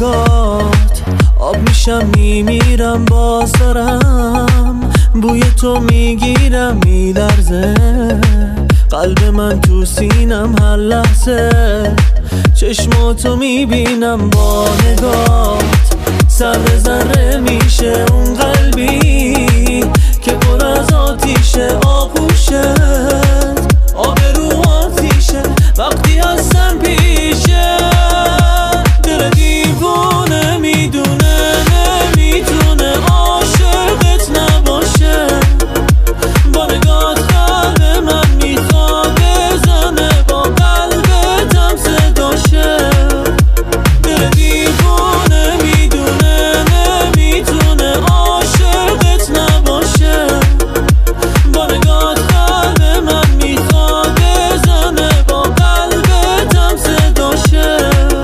نگات آب میشم میمیرم، باز دارم بوی تو میگیرم میلرزه قلب من تو سینم هر لحظه، چشماتو میبینم با نگات ذره ذره میشه اون قلبی که پر از آتیشه، آغوشت آب رو آتیشه وقتی هستم پیشه، دل دیوونه میدونه نمیتونه عاشقت نباشه، با نگات قلب من میخواد بزنه با قلبتم صداشه، دل دیوونه میدونه نمیتونه عاشقت نباشه، با نگات قلب من میخواد بزنه با قلبتم صداشه.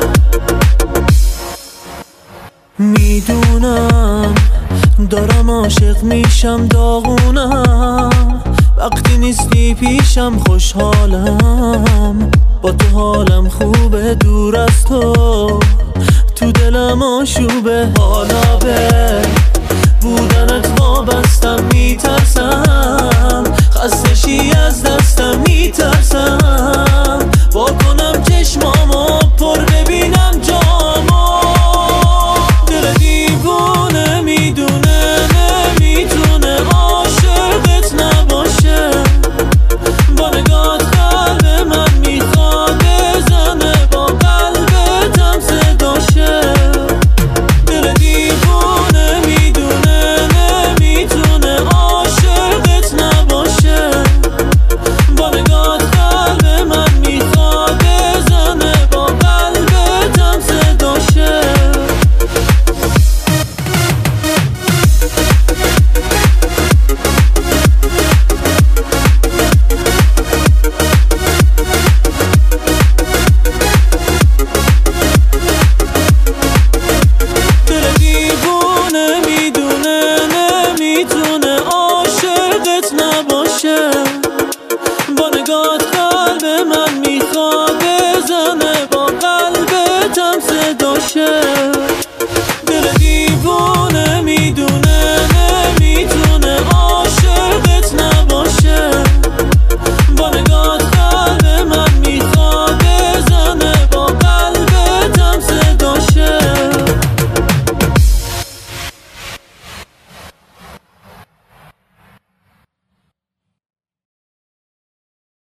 میدونم دارم عاشق میشم، داغونم وقتی نیستی پیشم، خوشحالم با تو حالم خوبه، دور از تو دلم آشوبه، حالا به بودنت وابستم، میترسم خسته شی از دستم، میترسم